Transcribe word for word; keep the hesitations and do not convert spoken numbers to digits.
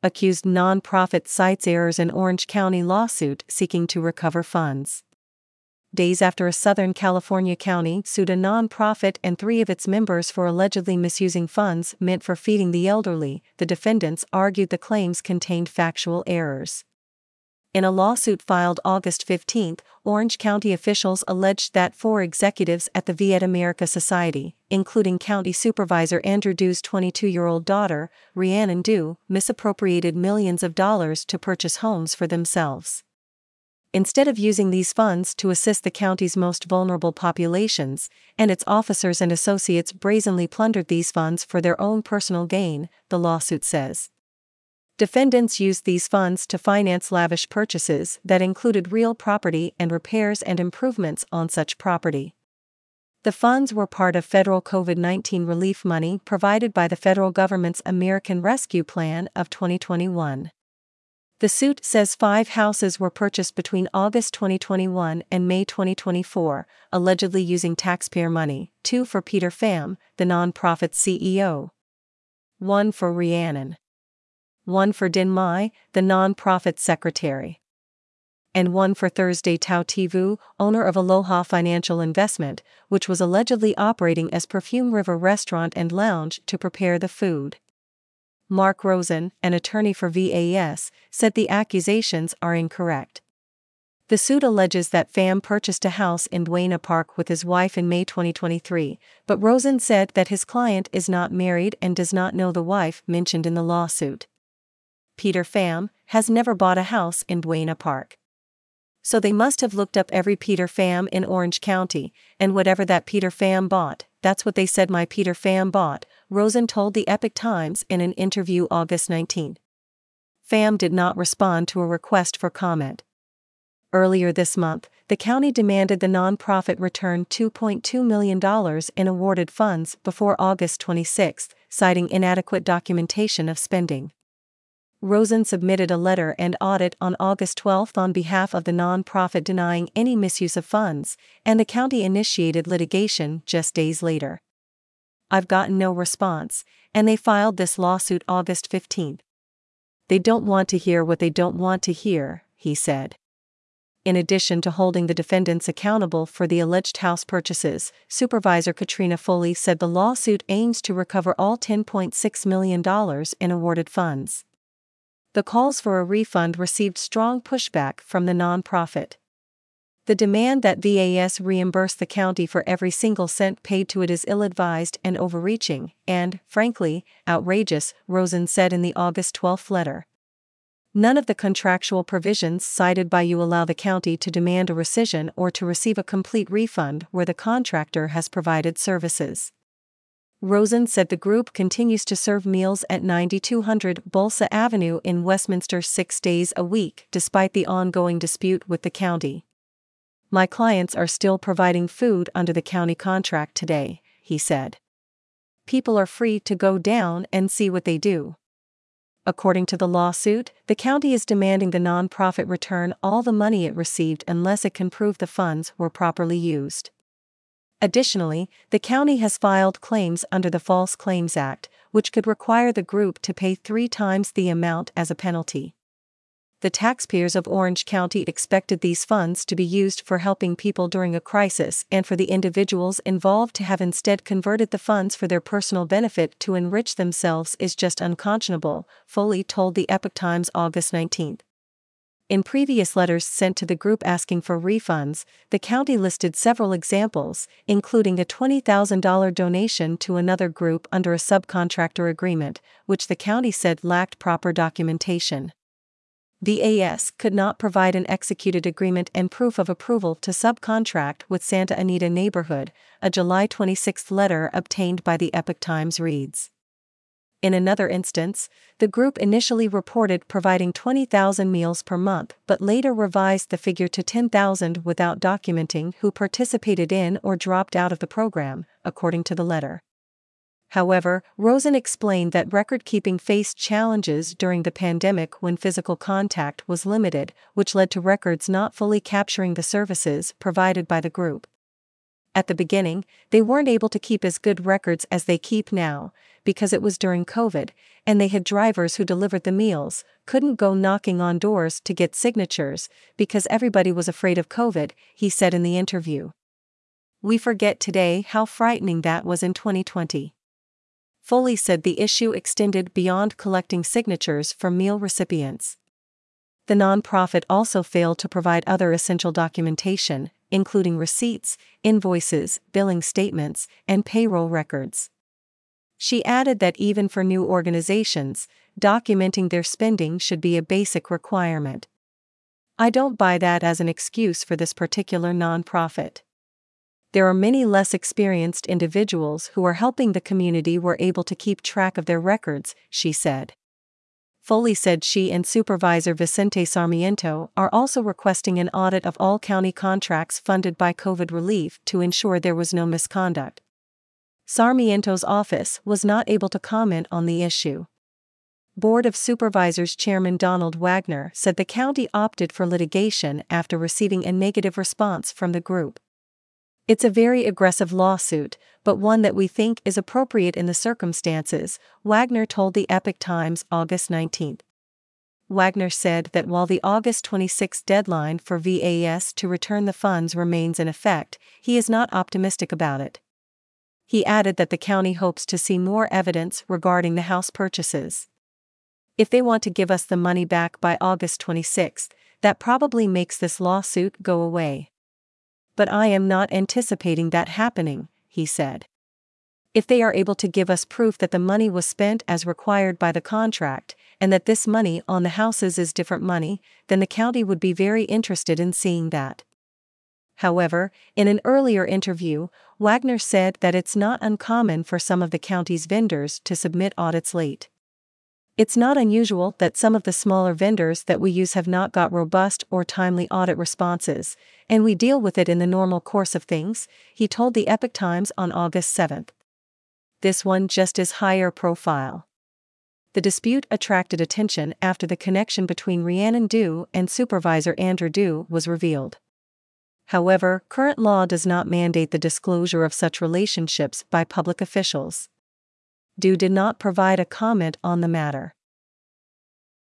accused nonprofit cites errors in Orange County lawsuit seeking to recover funds. Days after a Southern California county sued a nonprofit and three of its members for allegedly misusing funds meant for feeding the elderly, the defendants argued the claims contained factual errors. In a lawsuit filed August fifteenth, Orange County officials alleged that four executives at the Viet America Society, including County Supervisor Andrew Du's twenty-two-year-old daughter, Rhiannon Du, misappropriated millions of dollars to purchase homes for themselves. Instead of using these funds to assist the county's most vulnerable populations, and its officers and associates brazenly plundered these funds for their own personal gain, the lawsuit says. Defendants used these funds to finance lavish purchases that included real property and repairs and improvements on such property. The funds were part of federal COVID nineteen relief money provided by the federal government's American Rescue Plan of twenty twenty-one. The suit says five houses were purchased between August twenty twenty-one and May twenty twenty-four, allegedly using taxpayer money, two for Peter Pham, the nonprofit's C E O. One for Rhiannon. One for Din Mai, the nonprofit's secretary. And one for Thursday Tao Tivu, owner of Aloha Financial Investment, which was allegedly operating as Perfume River Restaurant and Lounge to prepare the food. Mark Rosen, an attorney for V A S, said the accusations are incorrect. The suit alleges that Pham purchased a house in Buena Park with his wife in May twenty twenty-three, but Rosen said that his client is not married and does not know the wife mentioned in the lawsuit. Peter Pham has never bought a house in Buena Park. So they must have looked up every Peter Pham in Orange County, and whatever that Peter Pham bought, that's what they said my Peter Pham bought, Rosen told the Epoch Times in an interview August nineteenth. Pham did not respond to a request for comment. Earlier this month, the county demanded the nonprofit return two point two million dollars in awarded funds before August twenty-sixth, citing inadequate documentation of spending. Rosen submitted a letter and audit on August twelfth on behalf of the nonprofit denying any misuse of funds, and the county initiated litigation just days later. I've gotten no response, and they filed this lawsuit August fifteenth. They don't want to hear what they don't want to hear, he said. In addition to holding the defendants accountable for the alleged house purchases, Supervisor Katrina Foley said the lawsuit aims to recover all ten point six million dollars in awarded funds. The calls for a refund received strong pushback from the nonprofit. The demand that V A S reimburse the county for every single cent paid to it is ill-advised and overreaching, and, frankly, outrageous, Rosen said in the August twelfth letter. None of the contractual provisions cited by you allow the county to demand a rescission or to receive a complete refund where the contractor has provided services. Rosen said the group continues to serve meals at ninety-two hundred Bolsa Avenue in Westminster six days a week despite the ongoing dispute with the county. My clients are still providing food under the county contract today, he said. People are free to go down and see what they do. According to the lawsuit, the county is demanding the nonprofit return all the money it received unless it can prove the funds were properly used. Additionally, the county has filed claims under the False Claims Act, which could require the group to pay three times the amount as a penalty. The taxpayers of Orange County expected these funds to be used for helping people during a crisis and for the individuals involved to have instead converted the funds for their personal benefit to enrich themselves is just unconscionable, Foley told the Epoch Times August nineteenth. In previous letters sent to the group asking for refunds, the county listed several examples, including a twenty thousand dollars donation to another group under a subcontractor agreement, which the county said lacked proper documentation. V A S could not provide an executed agreement and proof of approval to subcontract with Santa Anita Neighborhood, a July twenty-sixth letter obtained by the Epoch Times reads. In another instance, the group initially reported providing twenty thousand meals per month but later revised the figure to ten thousand without documenting who participated in or dropped out of the program, according to the letter. However, Rosen explained that record-keeping faced challenges during the pandemic when physical contact was limited, which led to records not fully capturing the services provided by the group. At the beginning, they weren't able to keep as good records as they keep now, because it was during COVID, and they had drivers who delivered the meals, couldn't go knocking on doors to get signatures, because everybody was afraid of COVID, he said in the interview. We forget today how frightening that was in twenty twenty. Foley said the issue extended beyond collecting signatures from meal recipients. The nonprofit also failed to provide other essential documentation, including receipts, invoices, billing statements, and payroll records. She added that even for new organizations, documenting their spending should be a basic requirement. I don't buy that as an excuse for this particular nonprofit. There are many less experienced individuals who are helping the community were able to keep track of their records, she said. Foley said she and Supervisor Vicente Sarmiento are also requesting an audit of all county contracts funded by COVID relief to ensure there was no misconduct. Sarmiento's office was not able to comment on the issue. Board of Supervisors Chairman Donald Wagner said the county opted for litigation after receiving a negative response from the group. It's a very aggressive lawsuit, but one that we think is appropriate in the circumstances, Wagner told the Epoch Times August nineteenth. Wagner said that while the August twenty-sixth deadline for V A S to return the funds remains in effect, he is not optimistic about it. He added that the county hopes to see more evidence regarding the house purchases. If they want to give us the money back by August twenty-sixth, that probably makes this lawsuit go away. But I am not anticipating that happening, he said. If they are able to give us proof that the money was spent as required by the contract, and that this money on the houses is different money, then the county would be very interested in seeing that. However, in an earlier interview, Wagner said that it's not uncommon for some of the county's vendors to submit audits late. It's not unusual that some of the smaller vendors that we use have not got robust or timely audit responses, and we deal with it in the normal course of things, he told the Epoch Times on August seventh. This one just is higher profile. The dispute attracted attention after the connection between Rhiannon Dew and Supervisor Andrew Dew was revealed. However, current law does not mandate the disclosure of such relationships by public officials. Dew did not provide a comment on the matter.